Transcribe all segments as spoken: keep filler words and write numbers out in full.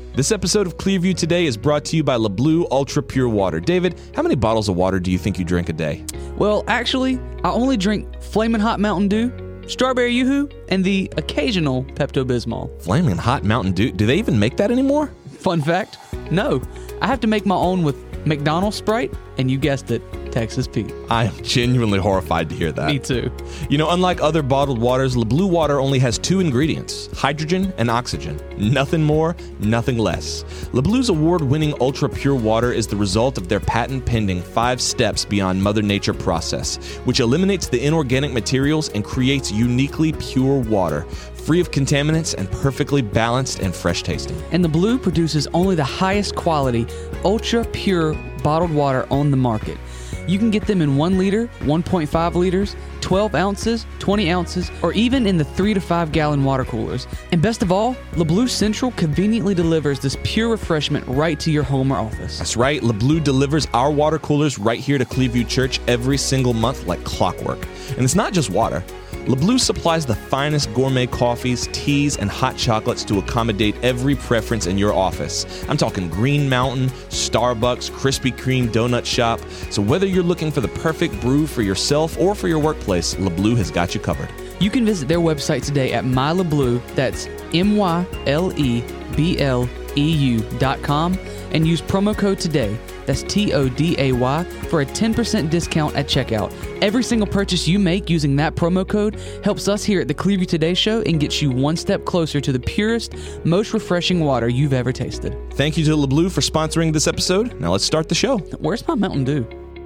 This episode of Clearview Today is brought to you by LeBlue Ultra Pure Water. David, how many bottles of water do you think you drink a day? Well, actually, I only drink Flamin' Hot Mountain Dew, Strawberry Yoo-Hoo, and the occasional Pepto-Bismol. Flaming Hot Mountain Dew? Do they even make that anymore? Fun fact, no. I have to make my own with McDonald's Sprite, and you guessed it, Texas Pete. I am genuinely horrified to hear that. Me too. You know, unlike other bottled waters, LeBlue water only has two ingredients, hydrogen and oxygen. Nothing more, nothing less. LeBlue's award-winning ultra-pure water is the result of their patent-pending five steps beyond Mother Nature process, which eliminates the inorganic materials and creates uniquely pure water, free of contaminants and perfectly balanced and fresh tasting. And the Blue produces only the highest quality, ultra-pure bottled water on the market. You can get them in one liter, one point five liters, twelve ounces, twenty ounces, or even in the three to five gallon water coolers. And best of all, LeBlue Central conveniently delivers this pure refreshment right to your home or office. That's right, LeBlue delivers our water coolers right here to Clearview Church every single month like clockwork. And it's not just water. LeBlue supplies the finest gourmet coffees, teas, and hot chocolates to accommodate every preference in your office. I'm talking Green Mountain, Starbucks, Krispy Kreme donut shop. So whether you're looking for the perfect brew for yourself or for your workplace, LeBlue has got you covered. You can visit their website today at MyLeBlue, that's M Y L E B L E U dot com, and use promo code TODAY, that's T O D A Y, for a ten percent discount at checkout. Every single purchase you make using that promo code helps us here at the Clearview Today Show and gets you one step closer to the purest, most refreshing water you've ever tasted. Thank you to LeBlue for sponsoring this episode. Now let's start the show. Where's my Mountain Dew?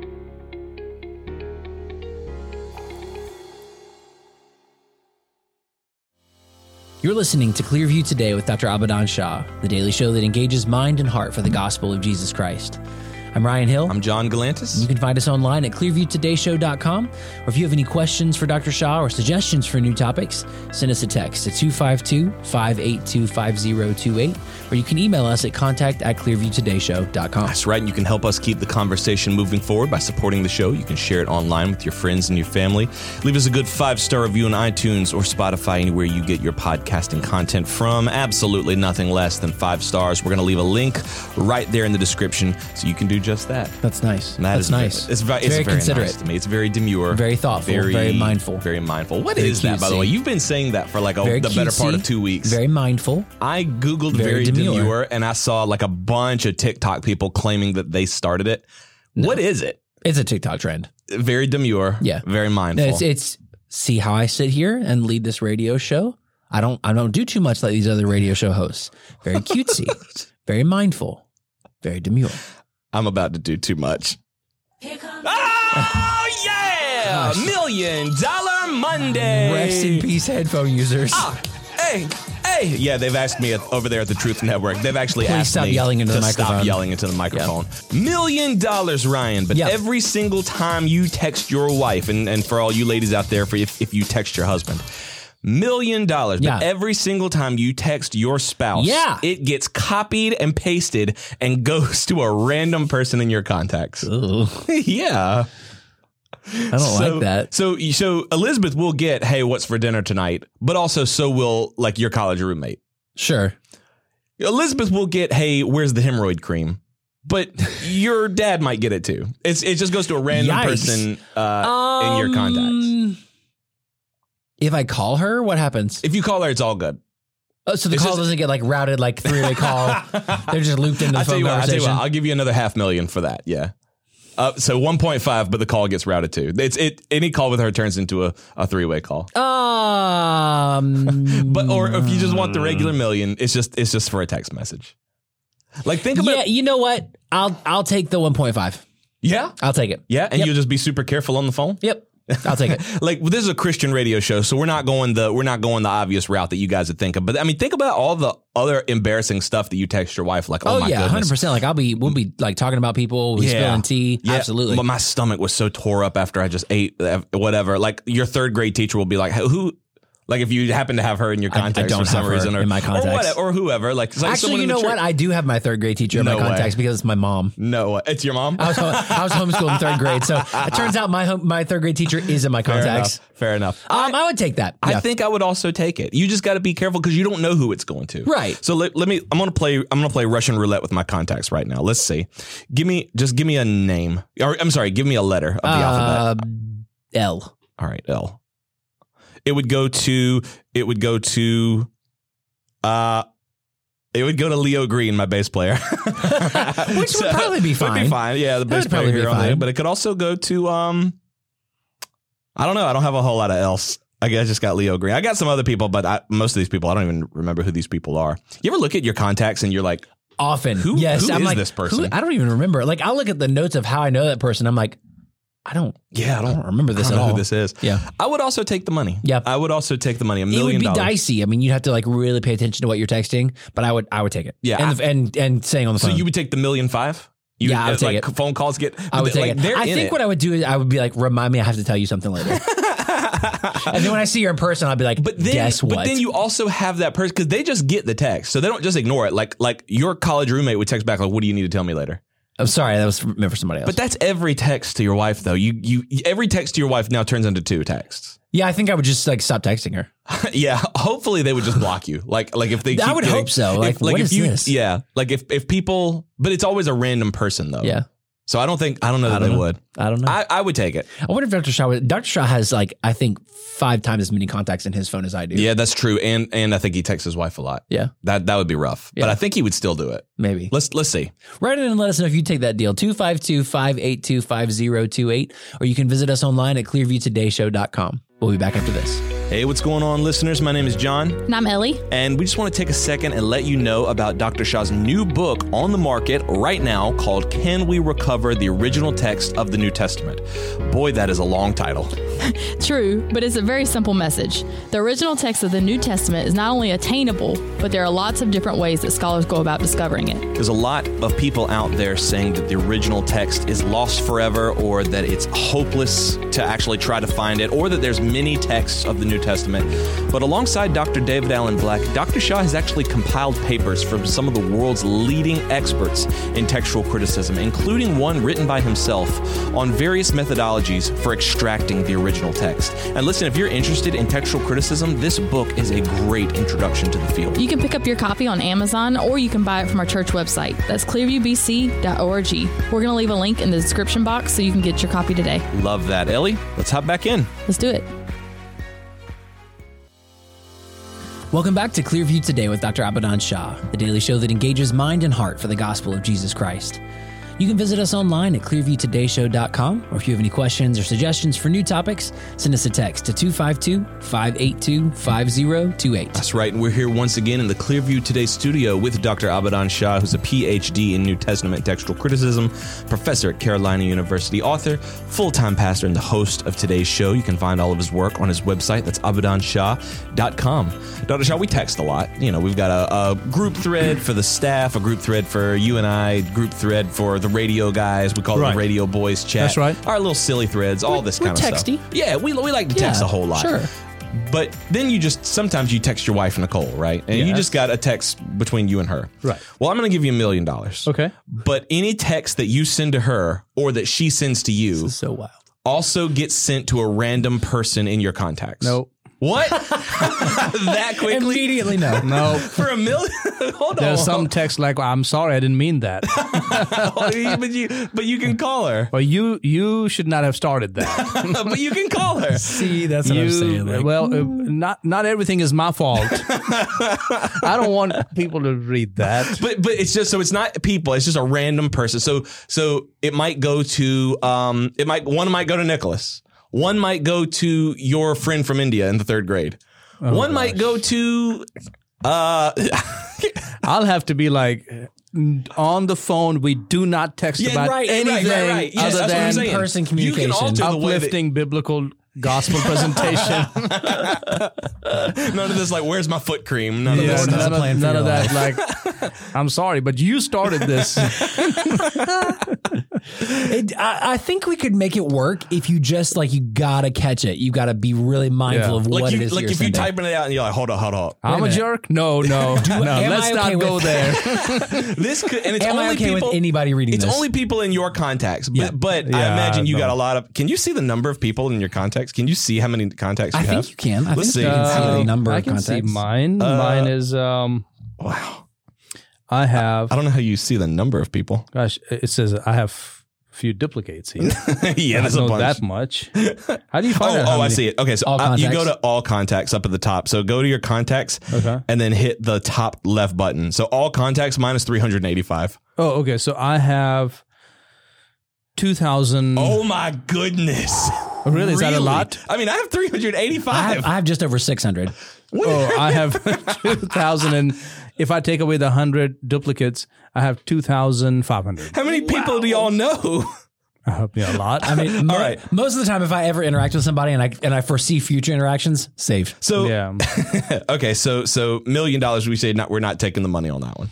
You're listening to Clearview Today with Doctor Abadan Shah, the daily show that engages mind and heart for the gospel of Jesus Christ. I'm Ryan Hill. I'm John Galantis. You can find us online at clearview today show dot com, or if you have any questions for Doctor Shah or suggestions for new topics, send us a text at two five two, five eight two, five zero two eight, or you can email us at contact at clearview today show dot com. That's right, and you can help us keep the conversation moving forward by supporting the show. You can share it online with your friends and your family. Leave us a good five-star review on iTunes or Spotify, anywhere you get your podcasting content from. Absolutely nothing less than five stars. We're going to leave a link right there in the description so you can do just that. That's nice. And that That's is nice. It's, very, It's it's very very considerate. nice to me. It's very demure. Very thoughtful, very mindful. Very mindful. What Very is that, by the cutesy. way? You've been saying that for like a, Very the better part cutesy, of two weeks. Very mindful. I Googled very, Very demure. demure. and I saw like a bunch of TikTok people claiming that they started it. What is it? It's a TikTok trend. Very demure. Yeah. Very mindful. It's, it's see how I sit here and lead this radio show. I don't I don't do too much like these other radio show hosts. Very cutesy, very mindful, very demure. I'm about to do too much. Oh, yeah! Gosh. Million Dollar Monday! Rest in peace, headphone users. Ah, hey, hey! Yeah, they've asked me at, over there at the Truth Network. They've actually Please asked stop me yelling into to the stop microphone. yelling into the microphone. Million dollars, Ryan. But Yep. every single time you text your wife, and, and for all you ladies out there, for if, if you text your husband, million dollars. But Yeah. every single time you text your spouse, Yeah. it gets copied and pasted and goes to a random person in your contacts. Ooh, Yeah. I don't so, like that. So, so Elizabeth will get, hey, what's for dinner tonight? But also, so will like your college roommate. Sure. Elizabeth will get, hey, where's the hemorrhoid cream? But your dad might get it too. It's it just goes to a random Yikes. person uh, in your contacts. Um, If I call her, what happens? If you call her, it's all good. Oh, so the it's call just- doesn't get like routed like three-way call. They're just looped into the I'll tell phone you what, I'll tell you conversation. what, I'll give you another half million for that. Yeah. Uh, so one point five, but the call gets routed too. It's it. Any call with her turns into a, a three way call. Um, But or if you just want the regular million, it's just it's just for a text message. Like think about yeah, you know what? I'll I'll take the one point five. yeah I'll take it. yeah, and Yep. you'll just be super careful on the phone. Yep. I'll take it. Like well, this is a Christian radio show, so we're not going the we're not going the obvious route that you guys would think of. But I mean, think about all the other embarrassing stuff that you text your wife. Like, oh, Oh, my yeah, goodness, one hundred percent. Like I'll be, we'll be like talking about people, we'll be spilling tea. Yeah. Absolutely. But my stomach was so tore up after I just ate uh, whatever. Like your third grade teacher will be like, who Like if you happen to have her in your contacts I don't for some have her reason, or in my or, contacts. what, or whoever. Like, like Actually, you in the know church- what? I do have my third grade teacher in No my way. contacts because it's my mom. No, it's your mom. I was I was homeschooled in third grade, so it turns out my home, my third grade teacher is in my Fair contacts. enough. Fair enough. Um, I would take that. I Yeah. think I would also take it. You just got to be careful because you don't know who it's going to. Right. So let, let me. I'm gonna play. I'm gonna play Russian roulette with my contacts right now. Let's see. Give me just give me a name. Or I'm sorry. Give me a letter of the alphabet. Uh, L. All right, L. It would go to. It would go to. Uh. It would go to Leo Green, my bass player. Which would probably be Would fine. be fine. Yeah, the bass would player probably be here on there. fine. But it could also go to. Um. I don't know. I don't have a whole lot of else. I guess I just got Leo Green. I got some other people, but I, most of these people, I don't even remember who these people are. You ever look at your contacts and you're like, Often. Who- yes. who I'm is like, this person? who- I don't even remember. Like, I'll look at the notes of how I know that person. I'm like, I don't, yeah, I I don't, don't remember this I don't at know all. who this is. Yeah. I would also take the money. Yeah. I would also take the money. A It million would be dollars. dicey. I mean, you'd have to like really pay attention to what you're texting, but I would, I would take it. Yeah, And, and, and saying on the So phone. you would take the million five? You, Yeah, I would uh, take like it. phone calls get. I would take like, it. They're I in think it. what I would do is I would be like, remind me, I have to tell you something later. And then when I see her in person, I'll be like, But then, guess what? but then you also have that person because they just get the text, so they don't just ignore it. Like, like your college roommate would text back, like, "What do you need to tell me later?" I'm sorry, that was meant for somebody else. But that's every text to your wife, though. You, you, every text to your wife now turns into two texts. yeah, I think I would just like stop texting her. Yeah, hopefully they would just block you. Like, like if they, I keep would getting- hope so. Like, if, like what if is you, this? yeah, like if if people, but it's always a random person though. Yeah. So I don't think I don't know that don't they know. would. I don't know. I, I, I would take it. wonder if Doctor Shaw would, Doctor Shaw has like, I think five times as many contacts in his phone as I do. Yeah, that's true. And and I think he texts his wife a lot. Yeah. That that would be rough. Yeah. But I think he would still do it. Maybe. Let's let's see. Write in and let us know if you take that deal. two five two, five eight two, five zero two eight. Or you can visit us online at clearview today show dot com. We'll be back after this. Hey, what's going on, listeners? My name is John. And I'm Ellie. And we just want to take a second and let you know about Doctor Shaw's new book on the market right now called Can We Recover the Original Text of the New Testament? Boy, that is a long title. True, but it's a very simple message. The original text of the New Testament is not only attainable, but there are lots of different ways that scholars go about discovering it. There's a lot of people out there saying that the original text is lost forever or that it's hopeless to actually try to find it or that there's many texts of the New Testament. But alongside Doctor David Allen Black, Doctor Shaw has actually compiled papers from some of the world's leading experts in textual criticism, including one written by himself on various methodologies for extracting the original text. And listen, if you're interested in textual criticism, this book is a great introduction to the field. You can pick up your copy on Amazon or you can buy it from our church website. That's clearview b c dot org. We're going to leave a link in the description box so you can get your copy today. Love that. Ellie, let's hop back in. Let's do it. Welcome back to Clearview Today with Doctor Abadan Shah, the daily show that engages mind and heart for the gospel of Jesus Christ. You can visit us online at clearview today show dot com, or if you have any questions or suggestions for new topics, send us a text to two five two, five eight two, five zero two eight. That's right, and we're here once again in the Clearview Today studio with Doctor Abadan Shah, who's a P H D in New Testament textual criticism, professor at Carolina University, author, full-time pastor, and the host of today's show. You can find all of his work on his website. That's abadan shah dot com. Doctor Shah, we text a lot. You know, we've got a, a group thread for the staff, a group thread for you and I, group thread for the radio guys. We call it Right. the Radio Boys chat. That's right. Our little silly threads, all this we're kind of texty. stuff. Yeah, we, we like to text Yeah, a whole lot. sure. But then you just, sometimes you text your wife, Nicole, right? And you Yes. just got a text between you and her. Right. Well, I'm going to give you a million dollars. Okay. But any text that you send to her or that she sends to you So wild. also gets sent to a random person in your contacts. No. What? That quickly? Immediately no. No. For a million? Hold on. There's some text like, I'm sorry, I didn't mean that. but, you, but you can call her. Well, you you should not have started that. But you can call her. See, that's what You, I'm saying. Like, well, uh, not not everything is my fault. I don't want people to read that. But but it's just so it's not people. It's just a random person. So so it might go to um it might one might go to Nicholas. One might go to your friend from India in the third grade. Oh, one might go to uh I'll have to be like, on the phone, we do not text yeah, about right, anything right, right, right. Yes, other that's what I'm than saying. in-person You can communication. alter the way that, uplifting biblical gospel presentation. none of this like where's my foot cream. None of Yeah, this. Lord has a none of, plan for none your of that. Like, I'm sorry, but you started this. It, I, I think we could make it work if you just like you gotta catch it. You gotta be really mindful Yeah. of what Like, it you, is. like you're if you're sending. typing it out and you're like, hold on, hold on. I'm a minute. jerk? No, no, no. am Let's I not okay go with- there. This could, and it's Am only I okay people, with anybody reading It's this? only people in your contacts, but, Yeah. but I Yeah, imagine you no. got a lot of. Can you see the number of people in your contacts? Can you see how many contacts you I have? think you can. I Let's think see. you can see Uh, the number I of can contacts. see mine. Uh, mine is um. Wow. I have. I don't know how you see the number of people. Gosh, it says I have a few duplicates here. Yeah, I there's don't a know bunch. that much. How do you find Oh, out? how oh, I many- see it. Okay, so All uh, you go contacts? to all contacts up at the top. So go to your contacts Okay. and then hit the top left button. So all contacts minus three hundred eighty-five. Oh, okay. So I have two thousand. Oh my goodness. really? Is that a lot? I mean, I have three hundred I eighty-five. have, I have just over six hundred. Oh, I have two thousand, and if I take away the hundred duplicates, I have two thousand five hundred. How many people do y'all know? I hope yeah, a lot. I mean, mo- right. most of the time, if I ever interact with somebody and I and I foresee future interactions, saved. So yeah. okay, so so million dollars. We say not. We're not taking the money on that one.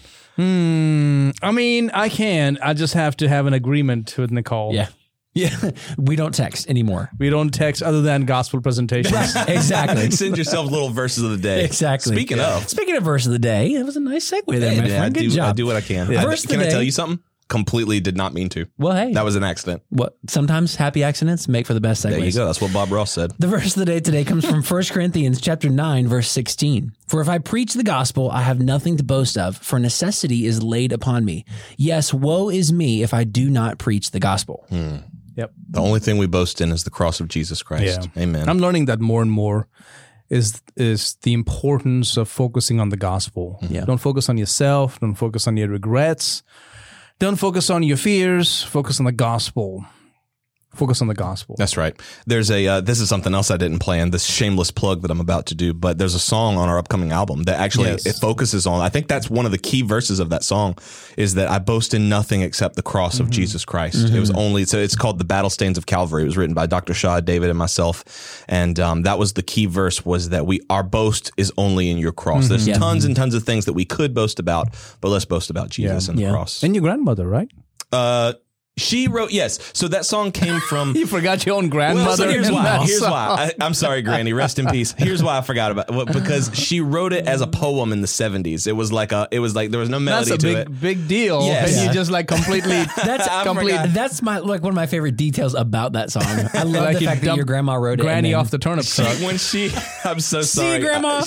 Hmm. I mean, I can. I just have to have an agreement with Nicole. Yeah, yeah. We don't text anymore. We don't text other than gospel presentations. Exactly. Send yourself little verses of the day. Exactly. Speaking of, Speaking of verse of the day, that was a nice segue there, my yeah, I friend. Good do. job. I do what I can. Yeah. I- Verse of the can I tell day. you something? Completely did not mean to. Well, hey, That was an accident. what? Sometimes happy accidents make for the best segues. There you go. That's what Bob Ross said. The verse of the day today comes from First Corinthians chapter nine, verse sixteen. For if I preach the gospel, I have nothing to boast of, for necessity is laid upon me. Yes, woe is me if I do not preach the gospel. Yep. The only thing we boast in is the cross of Jesus Christ. Yeah. Amen. I'm learning that more and more is is the importance of focusing on the gospel. Yeah. Don't focus on yourself. Don't focus on your regrets. Don't focus on your fears. Focus on the gospel. Focus on the gospel. That's right. There's a, uh, this is something else I didn't plan, this shameless plug that I'm about to do, but there's a song on our upcoming album that actually, Yes. it focuses on, I think that's one of the key verses of that song is that I boast in nothing except the cross of Jesus Christ. It was only, so it's called The Battle Stains of Calvary. It was written by Doctor Shaw, David, and myself. And, um, that was the key verse was that we, our boast is only in your cross. There's Yeah. tons and tons of things that we could boast about, but let's boast about Jesus Yeah. and the Yeah. cross. And your grandmother, right? Uh, she wrote, yes. So that song came from, You forgot your own well, grandmother. so here's in why. that Here's song. why. I, I'm sorry, Granny. Rest in peace. Here's why I forgot about it. Because she wrote it as a poem in the seventies. It was like a. It was like there was no melody That's a to big, it. big deal. Yes. And Yeah. you just like completely. That's I complete. forgot. That's my like one of my favorite details about that song. I love Like the you fact that dumped your grandma wrote it. Granny and then- off the turnip truck. When she, I'm so See, sorry, Grandma?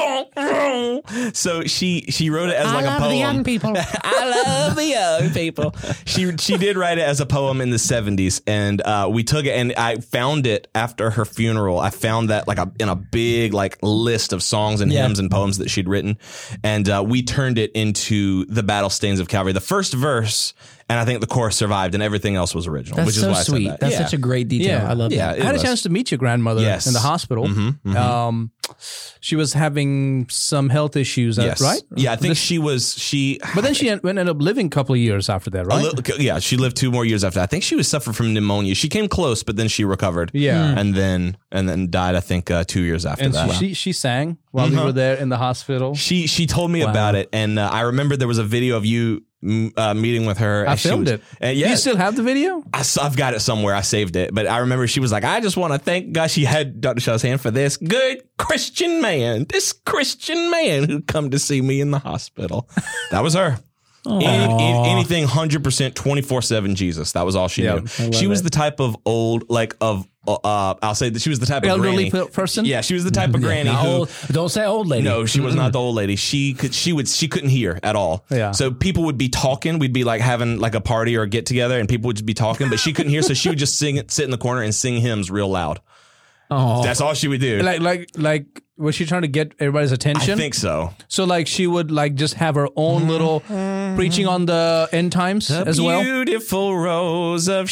Uh, so she she wrote it as like a poem. people. I love the young people. She she did write it as a poem in the seventies, and uh, we took it, and I found it after her funeral. I found that like a, in a big like list of songs and Yeah. hymns and poems that she'd written, and uh, we turned it into the Battle Stains of Calvary. The first verse, and I think the chorus survived, and everything else was original. That's which is so why I said sweet. that. That's Yeah. such a great detail. Yeah. I love Yeah, that. it I had was. a chance to meet your grandmother Yes. in the hospital. Mhm, mhm. Um, she was having some health issues, uh, Yes. right? Yeah, I think This- she was she. But then she en- ended up living a couple of years after that, A right? little, yeah, she lived two more years after. I think she was suffering from pneumonia. She came close, but then she recovered. Yeah. Mm. and then and then died. I think uh, two years after and that. she, she sang while we Mhm. were there in the hospital. She she told me about it, and uh, I remember there was a video of you mm, uh, meeting with her. I and she filmed was- it. And Do yeah, you still have the video? I, have got it somewhere. I saved it, but I remember she was like, "I just want to thank God." She had Doctor Shaw's hand for this good Christian man, this Christian man who come to see me in the hospital. That was her. Any, any- anything one hundred percent twenty-four seven Jesus. That was all she Yeah, knew. I love She was it. the type of old, like of, uh, I'll say that she was the type of Elderly granny. pe- person? Yeah, she was the type of granny Not who. old, don't say old lady. No, she was not the old lady. She could, she would, she couldn't hear at all. Yeah. So people would be talking. We'd be like having like a party or a get together, and people would just be talking, but she couldn't hear. So she would just sing, sit in the corner and sing hymns real loud. Oh, That's all she would do. Like, like, like, was she trying to get everybody's attention? I think so. So, like, she would like just have her own little preaching on the end times as well. Beautiful Rose of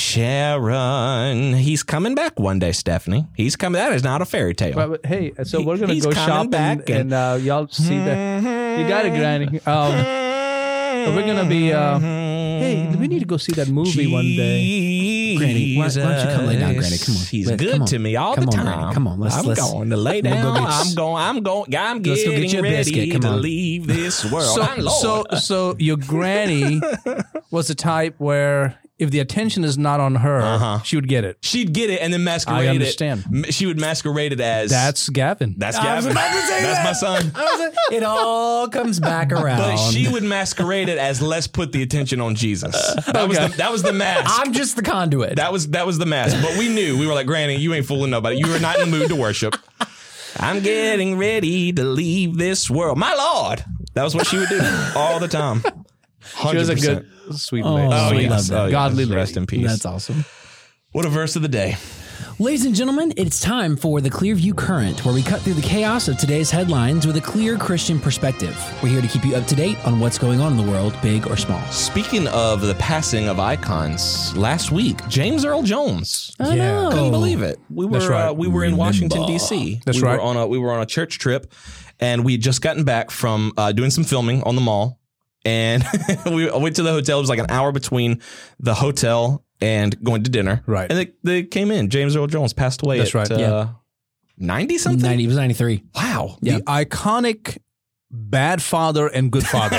Sharon. He's coming back one day, Stephanie. He's coming. That is not a fairy tale. But, but hey, so He- we're gonna he's go coming shopping back and, and- uh, y'all see that. You got it, Granny. Um, but we're gonna be. Uh, hey, we need to go see that movie one day. Granny, why- why don't you come lay down, Granny? Come on. He's Let- good come on. to me all Come the on, time. Granny. Come on, let's- I'm let's- going to lay we'll down. go get- I'm going. I'm going. I'm Let's go getting get you a ready biscuit. Come to on. leave this world. So, My Lord. so, so your granny was the type where if the attention is not on her, Uh-huh. she would get it. She'd get it and then masquerade I understand. it. M- She would masquerade it as That's Gavin. that's I was Gavin. about to say That's that. my son. I was like, it all comes back around. But she would masquerade it as let's put the attention on Jesus. That was the, that was the mask. I'm just the conduit. That was that was the mask. But we knew. We were like, Granny, you ain't fooling nobody. You were not in the mood to worship. I'm getting ready to leave this world. My Lord. That was what she would do all the time. one She was hundred percent. a good, sweet Oh, lady. Oh, we yes. love that. Oh, yes. Godly lady. Rest in peace. That's awesome. What a verse of the day. Ladies and gentlemen, it's time for the Clearview Current, where we cut through the chaos of today's headlines with a clear Christian perspective. We're here to keep you up to date on what's going on in the world, big or small. Speaking of the passing of icons, last week, James Earl Jones. I know. Couldn't believe it. We were That's right. uh, we were in Washington D C. That's we right. Were on a, we were on a church trip, and we had just gotten back from uh, doing some filming on the mall, and we went to the hotel. It was like an hour between the hotel and going to dinner. Right. And they, they came in. James Earl Jones passed away. That's at, right. Uh, ninety something. ninety, it was ninety-three. Wow. Yeah. The iconic bad father and good father.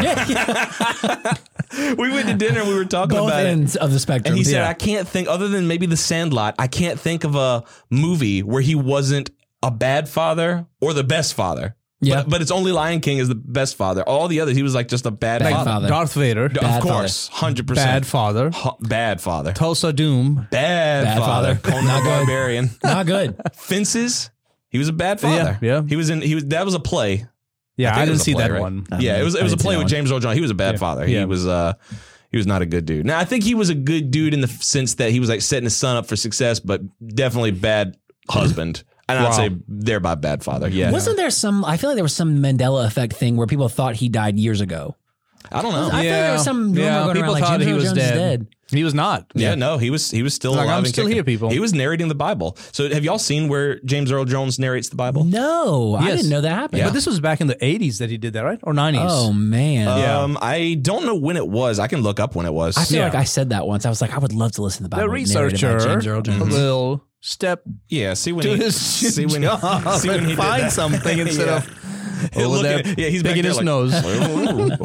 We went to dinner and we were talking Both about it. ends of the spectrum. And he said, Yeah. I can't think, other than maybe The Sandlot, I can't think of a movie where he wasn't a bad father or the best father. Yeah. But, but it's only Lion King is the best father. All the others, he was like just a bad, Bad father. father. Darth Vader. D- Bad of course, one hundred percent. Bad father. Ho- bad father. Tulsa Doom. Bad, Bad father. father. Conan Not the good. Barbarian. Not good. Fences. He was a bad father. Yeah, yeah. He was in, he was, that was a play. Yeah, think I, it didn't was a see play, that right? one. I Yeah, mean, it was, it I was a didn't see play that with one. James Earl Jones. He was a bad Yeah. father. He Yeah. was, uh, he was not a good dude. Now, I think he was a good dude in the sense that he was like setting his son up for success, but definitely bad husband. And I'd Wow. say thereby bad father. Yeah. Wasn't there some, I feel like there was some Mandela effect thing where people thought he died years ago. I don't know. I feel like there was some rumor yeah, going people around like thought James he Earl was Jones is dead. dead. He was not. Yeah, no, he was he was still Like, alive. I'm and still kicking. here, people. He was narrating the Bible. So have y'all seen where James Earl Jones narrates the Bible? No, I Yes. didn't know that happened. Yeah. But this was back in the eighties that he did that, right? Or nineties? Oh, man. Yeah. Um, I don't know when it was. I can look up when it was. I feel Yeah. like I said that once. I was like, I would love to listen to the The Bible narrated by researcher James Earl Jones. will step yeah, see when to he his see when, job see when and he did find that. something instead Yeah. of He'll over look there at- yeah, he's back picking there his like-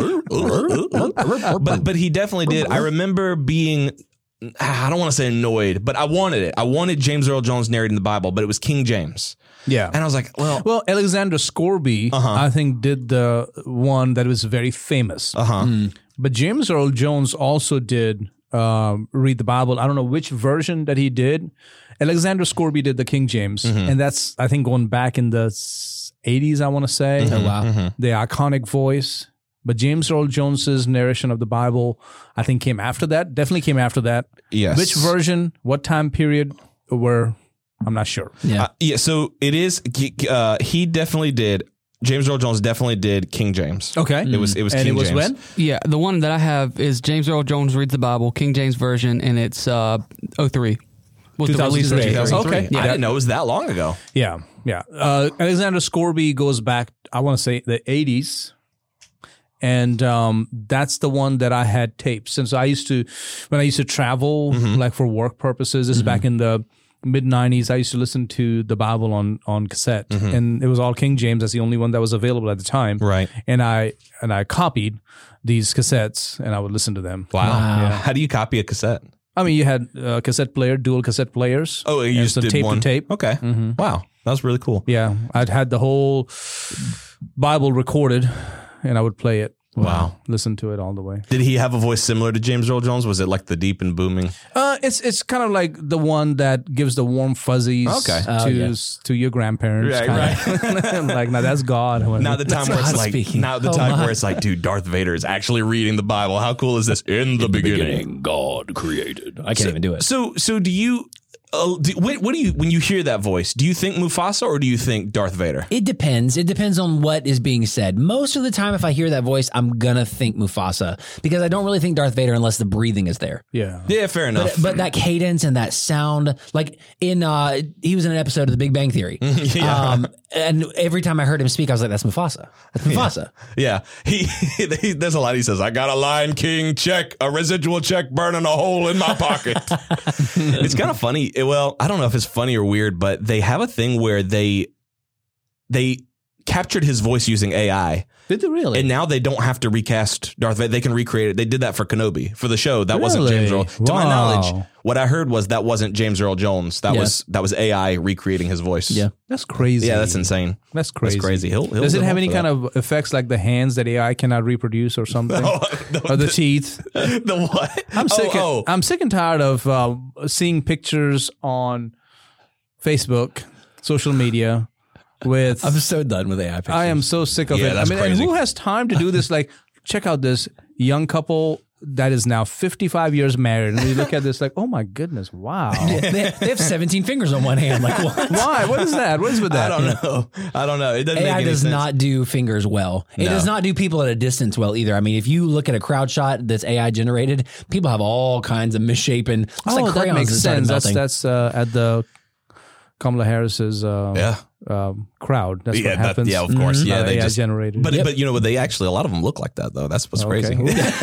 nose. but but he definitely did. I remember being I don't want to say annoyed, but I wanted it. I wanted James Earl Jones narrating the Bible, but it was King James. Yeah. And I was like, well, Well, Alexander Scorby, Uh-huh. I think, did the one that was very famous. uh-huh. But James Earl Jones also did um, read the Bible. I don't know which version that he did. Alexander Scorby did the King James, Mm-hmm. and that's I think going back in the s- eighties. I want to say Oh, wow. the iconic voice. But James Earl Jones's narration of the Bible, I think, came after that. Definitely came after that. Yes. Which version? What time period? Were I'm not sure. Yeah. Uh, yeah, so it is uh, he definitely did James Earl Jones definitely did King James. Okay, It was it was and King it was James. when? Yeah, the one that I have is James Earl Jones reads the Bible, King James Version, and it's uh, oh three. Was the release of two thousand three. James Earl. Okay. I Yeah. didn't know it was that long ago. Yeah, yeah. Uh, Alexander Scorby goes back, I want to say, the eighties. And um, that's the one that I had taped. Since I used to, when I used to travel, Mm-hmm. like for work purposes, this is back in the mid nineties, I used to listen to the Bible on, on cassette. And it was all King James. That's the only one that was available at the time. Mm-hmm. Right. And I and I copied these cassettes and I would listen to them. Wow. Wow. How do you copy a cassette? I mean, you had a cassette player, dual cassette players. Oh, you and just so did tape one to tape. Okay. Wow. That was really cool. Yeah, I'd had the whole Bible recorded, and I would play it. Wow. Listen to it all the way. Did he have a voice similar to James Earl Jones? Was it like the deep and booming? Uh, it's it's kind of like the one that gives the warm fuzzies Okay. Oh, to yeah. to your grandparents. Right, kinda. Like, now that's God. Now the time where it's God like speaking. now the Oh, time my. where it's like, dude, Darth Vader is actually reading the Bible. How cool is this? In the, beginning. God created. I can't even do it. So so do you uh, do, what, what do you when you hear that voice? Do you think Mufasa or do you think Darth Vader? It depends. It depends on what is being said. Most of the time, if I hear that voice, I'm gonna think Mufasa because I don't really think Darth Vader unless the breathing is there. Yeah. Yeah, fair enough. But, but that cadence and that sound, like in, uh, he was in an episode of The Big Bang Theory. Yeah. Um, and every time I heard him speak, I was like, that's Mufasa. That's Mufasa. Yeah, he, he there's a lot. He says, "I got a Lion King check, a residual check burning a hole in my pocket." It's kind of funny. It- well, I don't know if it's funny or weird, but they have a thing where they they captured his voice using A I. Did they really? And now they don't have to recast Darth Vader. They can recreate it. They did that for Kenobi for the show. That wasn't Really? James Earl. To my Wow. knowledge, what I heard was that wasn't James Earl Jones. That Yeah. was that was A I recreating his voice. Yeah. That's crazy. Yeah, that's insane. That's crazy. That's crazy. He'll, he'll Does it live have on any for kind that. of effects like the hands that A I cannot reproduce or something? Oh, the, or the teeth? the what? I'm sick. Oh, Of, I'm sick and tired of uh, seeing pictures on Facebook, social media. With I'm so done with A I pictures. I am so sick of Yeah, it. that's I mean, crazy. and who has time to do this? Like, check out this young couple that is now fifty-five years married, and we look at this like, oh my goodness, wow. they, they have seventeen fingers on one hand. Like what? Why? What is that? What is with that? I don't know. I don't know. It doesn't A make I any does sense. not do fingers well. It No. does not do people at a distance well either. I mean, if you look at a crowd shot that's A I generated, people have all kinds of misshapen. It's Oh, like that crayons makes started sense. That's melting. that's uh, at the Kamala Harris's uh, Yeah. um, crowd. That's Yeah, what that- happens. yeah, of course. Yeah, Uh, they A I just- generated. But but you know what? They actually a lot of them look like that though. That's what's Okay. crazy.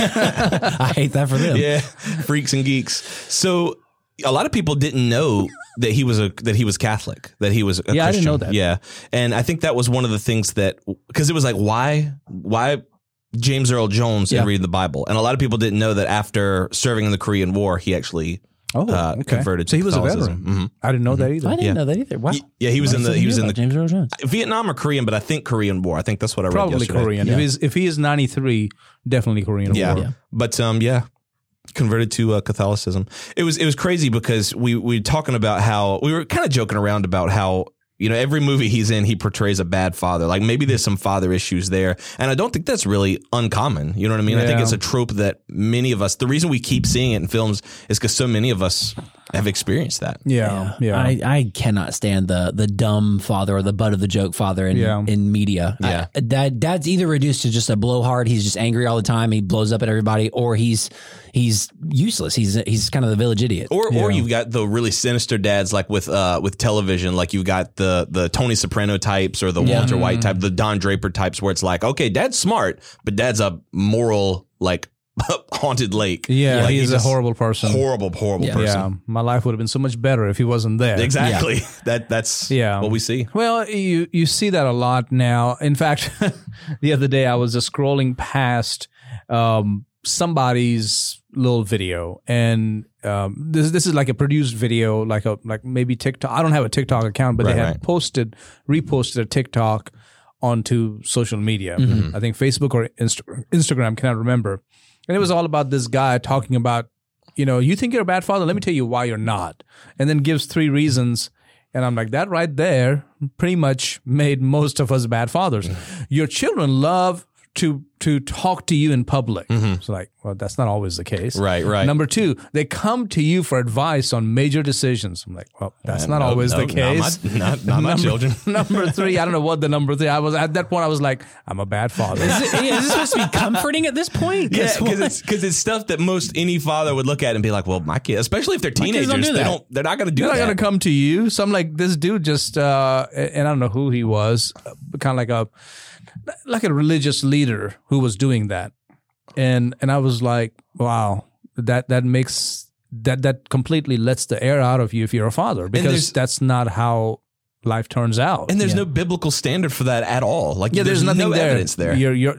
I hate that for them. Yeah, freaks and geeks. So a lot of people didn't know that he was a that he was Catholic, that he was a Yeah, I Christian. didn't know that. Yeah, and I think that was one of the things that because it was like why why James Earl Jones Yeah. and reading the Bible, and a lot of people didn't know that after serving in the Korean War, he actually oh, uh, okay. converted to So he was a Catholicism. veteran. Mhm. I didn't know that either. I didn't Yeah. know that either. Wow. Yeah, he was in the he was in the James Earl Jones. Vietnam or Korean, but I think Korean War. I think that's what I read Probably yesterday. Korean. Yeah. If he's if he is ninety-three, definitely Korean Yeah. War. Yeah. But um, yeah, converted to uh, Catholicism. It was it was crazy because we we were talking about how we were kind of joking around about how you know every movie he's in he portrays a bad father. Like maybe there's some father issues there, and I don't think that's really uncommon. You know what I mean? I think Yeah. it's a trope that many of us. The reason we keep seeing it in films is because so many of us have experienced that. Yeah, yeah. I, I cannot stand the the dumb father or the butt of the joke father in, Yeah. in media. Yeah. I, dad dad's either reduced to just a blowhard. He's just angry all the time. He blows up at everybody, or he's he's useless. He's he's kind of the village idiot. Or or Yeah. you've got the really sinister dads like with uh with television, like you've got the the Tony Soprano types or the Yeah. Walter White type, the Don Draper types, where it's like, okay, dad's smart, but dad's a moral like haunted lake. yeah, Like, he's a just horrible person. horrible, horrible Yeah. person. Yeah, my life would have been so much better if he wasn't there. Exactly. That that's Yeah. what we see. Well, you you see that a lot now. In fact, the other day I was just scrolling past um, somebody's little video, and um, this this is like a produced video, like a like maybe TikTok. I don't have a TikTok account, but Right, they had right. posted, reposted a TikTok onto social media. Mm-hmm. I think Facebook or Insta- Instagram, cannot remember. And it was all about this guy talking about, you know, you think you're a bad father? Let me tell you why you're not. And then gives three reasons. And I'm like, that right there pretty much made most of us bad fathers. Your children love to to talk to you in public. It's like, well, that's not always the case. Mm-hmm. Right, right. Number two, they come to you for advice on major decisions. I'm like, well, that's not No, always no, the case. Not my, not, not my Number- children. Number three, I don't know what the number three. I was at that point. I was like, I'm a bad father. Is, it, is this supposed to be comforting at this point? Yeah, 'Cause because what- it's because it's stuff that most any father would look at and be like, "Well, my kid, especially if they're kids teenagers, don't do they that. don't. They're not going to do They're not that." gonna come to you. So I'm like, this dude just, uh, and I don't know who he was, kind of like a, like a religious leader who was doing that, and and I was like, wow, that that makes that that completely lets the air out of you if you're a father, there's- because that's not how life turns out. And there's Yeah. no biblical standard for that at all. Like, yeah, there's, nothing no there. evidence there. You're, you're,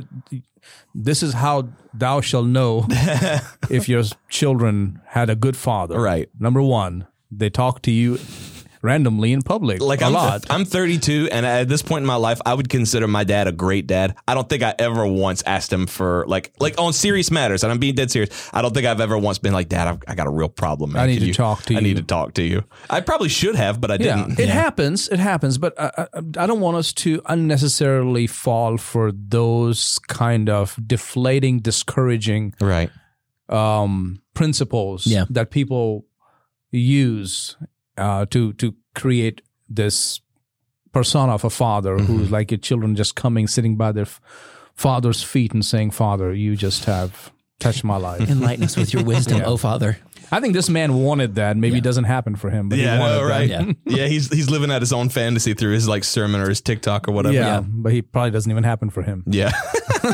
this is how thou shall know if your children had a good father. Right. Number one, they talk to you randomly in public. Like a I'm, lot. I'm thirty-two, and at this point in my life, I would consider my dad a great dad. I don't think I ever once asked him for like, like on serious matters, and I'm being dead serious. I don't think I've ever once been like, Dad, I've, I got a real problem. Man. I need Could to you- talk to I you." need to talk to you. I probably should have, but I Yeah, didn't. it happens. It happens, but I, I, I don't want us to unnecessarily fall for those kind of deflating, discouraging Right. um, principles Yeah. that people use uh, to to create this persona of a father who's like your children just coming, sitting by their f- father's feet and saying, "Father, you just have touched my life." enlighten us with your wisdom, Yeah. oh Father. I think this man wanted that. Maybe Yeah. it doesn't happen for him, but Yeah, he wanted no, right. that. Yeah. Yeah, he's he's living out his own fantasy through his like sermon or his TikTok or whatever. Yeah, Yeah. but he probably doesn't even happen for him. Yeah.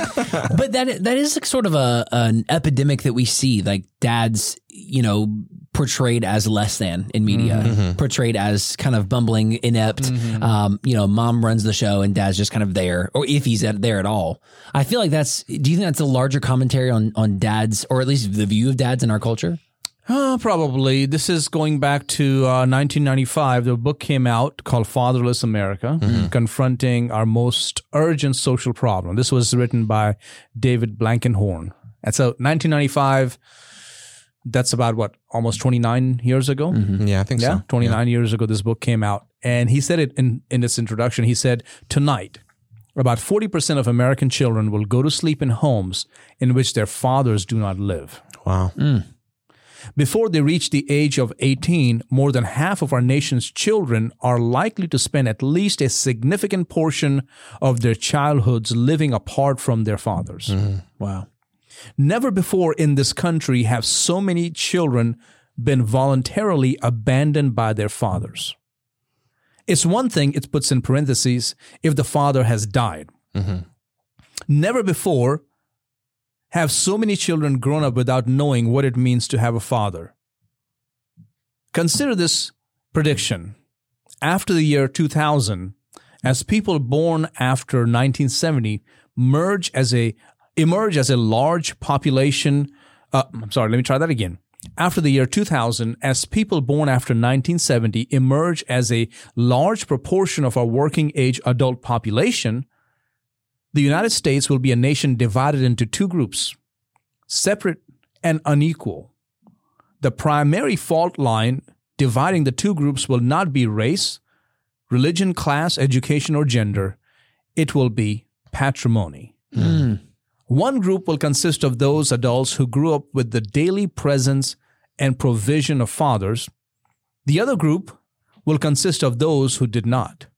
But that that is like sort of a an epidemic that we see, like dads, you know, portrayed as less than in media, mm-hmm. portrayed as kind of bumbling, inept. Mm-hmm. Um, you know, mom runs the show and dad's just kind of there, or if he's at, there at all. I feel like that's, do you think that's a larger commentary on, on dads, or at least the view of dads in our culture? Uh, probably. This is going back to uh, nineteen ninety-five. The book came out called Fatherless America, mm-hmm. confronting our most urgent social problem. This was written by David Blankenhorn. And so nineteen ninety-five, that's about what, almost twenty-nine years ago? Mm-hmm. Yeah, I think yeah, so. twenty-nine yeah. years ago, this book came out. And he said it in, in its introduction. He said, tonight, about forty percent of American children will go to sleep in homes in which their fathers do not live. Wow. Mm. Before they reach the age of eighteen, more than half of our nation's children are likely to spend at least a significant portion of their childhoods living apart from their fathers. Mm-hmm. Wow. Never before in this country have so many children been voluntarily abandoned by their fathers. It's one thing, it puts in parentheses, if the father has died. Mm-hmm. Never before have so many children grown up without knowing what it means to have a father. Consider this prediction. After the year two thousand, as people born after nineteen seventy merge as a emerge as a large population, uh, I'm sorry, let me try that again. After the year two thousand, as people born after nineteen seventy emerge as a large proportion of our working age adult population, the United States will be a nation divided into two groups, separate and unequal. The primary fault line dividing the two groups will not be race, religion, class, education, or gender. It will be patrimony. Mm. One group will consist of those adults who grew up with the daily presence and provision of fathers. The other group will consist of those who did not.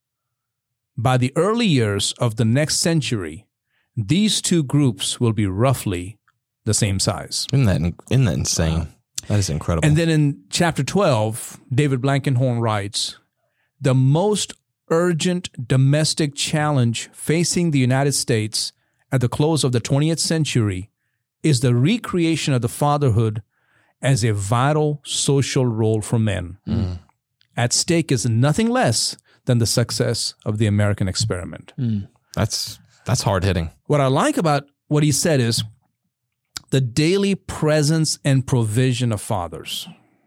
By the early years of the next century, these two groups will be roughly the same size. Isn't that, isn't that insane? Wow. That is incredible. And then in chapter twelve, David Blankenhorn writes, the most urgent domestic challenge facing the United States at the close of the twentieth century is the recreation of the fatherhood as a vital social role for men. Mm. At stake is nothing less than the success of the American experiment. Mm. That's that's hard hitting. What I like about what he said is the daily presence and provision of fathers.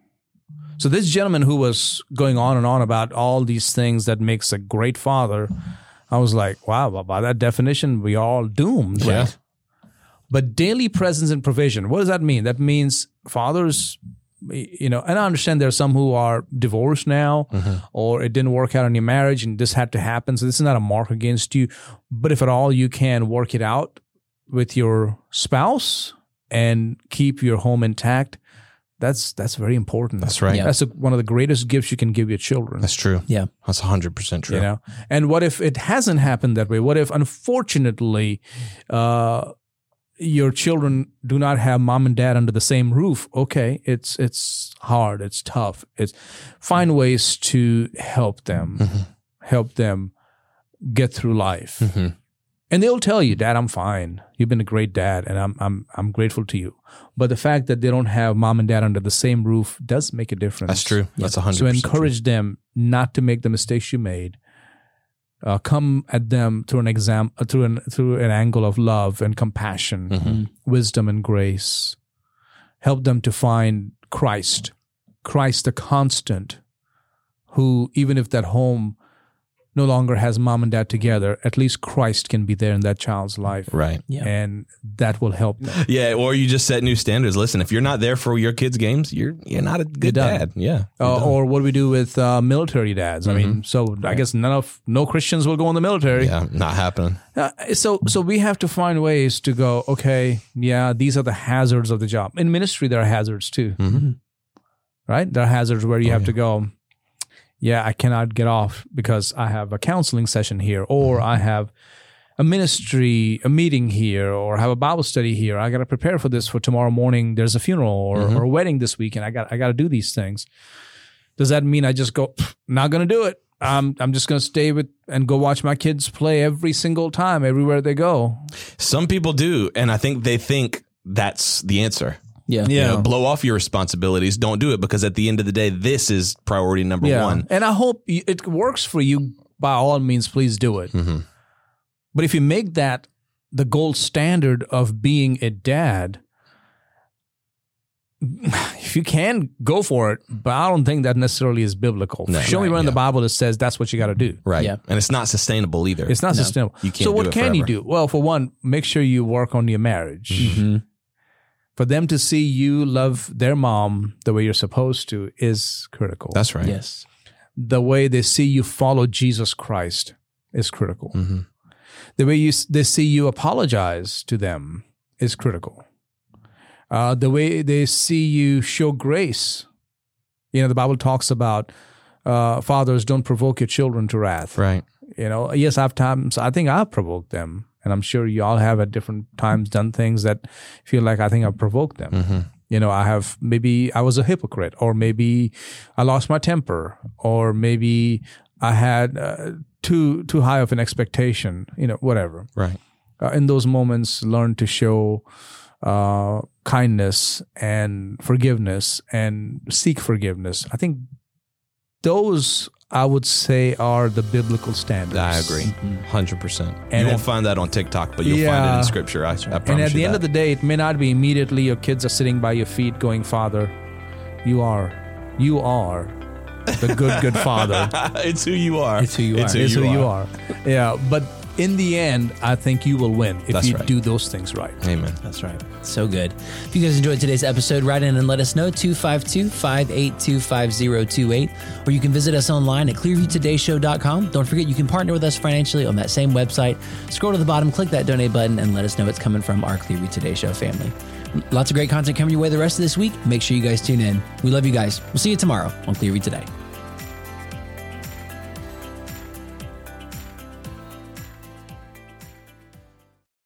So this gentleman who was going on and on about all these things that makes a great father, I was like, wow, well, by that definition, we are all doomed. Yeah. Right? But daily presence and provision, what does that mean? That means fathers, you know, and I understand there are some who are divorced now, mm-hmm. or it didn't work out in your marriage and this had to happen. So this is not a mark against you. But if at all you can work it out with your spouse and keep your home intact, that's that's very important. That's right. Yeah. That's a, one of the greatest gifts you can give your children. That's true. Yeah. That's one hundred percent true. You know? And what if it hasn't happened that way? What if, unfortunately, uh, your children do not have mom and dad under the same roof? Okay, it's it's hard, it's tough. It's find ways to help them, mm-hmm. help them get through life. Mm-hmm. And they'll tell you, Dad, I'm fine. You've been a great dad, and I'm I'm I'm grateful to you. But the fact that they don't have mom and dad under the same roof does make a difference. That's true. That's one hundred So percent encourage true. them not to make the mistakes you made. Uh, come at them through an exam, uh, through an through an angle of love and compassion, Mm-hmm. wisdom and grace. Help them to find Christ, Christ the constant, who even if that home no longer has mom and dad together, at least Christ can be there in that child's life. Right. Yeah. And that will help them. Yeah, or you just set new standards. Listen, if you're not there for your kids' games, you're you're not a good You're done. dad. Yeah. you're Uh, done. or what do we do with uh, military dads? I mean, so I guess none of no Christians will go in the military. yeah, not happening. Uh, so so we have to find ways to go, okay, yeah, these are the hazards of the job. In ministry, there are hazards too, Mm-hmm. right? There are hazards where you Oh, have yeah. to go, yeah, I cannot get off because I have a counseling session here, or I have a ministry, a meeting here, or I have a Bible study here. I got to prepare for this for tomorrow morning. There's a funeral or, Mhm. or a wedding this weekend. I got I got to do these things. Does that mean I just go, "Pff, not going to do it? I'm I'm just going to stay with and go watch my kids play every single time, everywhere they go. Some people do, and I think they think that's the answer. Yeah. You Yeah. know, blow off your responsibilities. Don't do it, because at the end of the day, this is priority number Yeah. one. And I hope y- it works for you. By all means, please do it. Mm-hmm. But if you make that the gold standard of being a dad, if you can, go for it. But I don't think that necessarily is biblical. No. Show me Right, where in the yeah. Bible it says that's what you got to do. Right. Yeah. And it's not sustainable either. It's not sustainable. You can't so do what it can you forever. do? Well, for one, make sure you work on your marriage. Mm-hmm. For them to see you love their mom the way you're supposed to is critical. That's right. Yes. The way they see you follow Jesus Christ is critical. Mm-hmm. The way you they see you apologize to them is critical. Uh, the way they see you show grace. You know, the Bible talks about uh, fathers, don't provoke your children to wrath. Right. You know, yes, I've times, I think I've provoked them. And I'm sure you all have at different times done things that feel like I think I've provoked them. Mm-hmm. You know, I have, maybe I was a hypocrite, or maybe I lost my temper, or maybe I had uh, too too high of an expectation, you know, whatever. Right. Uh, in those moments, learn to show uh, kindness and forgiveness and seek forgiveness. I think those, I would say, are the biblical standards. I agree. one hundred percent. And you won't at- find that on TikTok, but you'll find it Yeah. in Scripture. I, I promise And at you the end that. of the day, it may not be immediately your kids are sitting by your feet going, Father, you are, you are the good, good father. It's who you are. It's who you are. It's who, Is you, who are. you are. Yeah, but in the end, I think you will win if That's you right. do those things right. Amen. That's right. So good. If you guys enjoyed today's episode, write in and let us know, two five two, five eight two, five zero two eight. Or you can visit us online at clearview today show dot com. Don't forget, you can partner with us financially on that same website. Scroll to the bottom, click that donate button, and let us know it's coming from our Clearview Today Show family. Lots of great content coming your way the rest of this week. Make sure you guys tune in. We love you guys. We'll see you tomorrow on Clearview Today.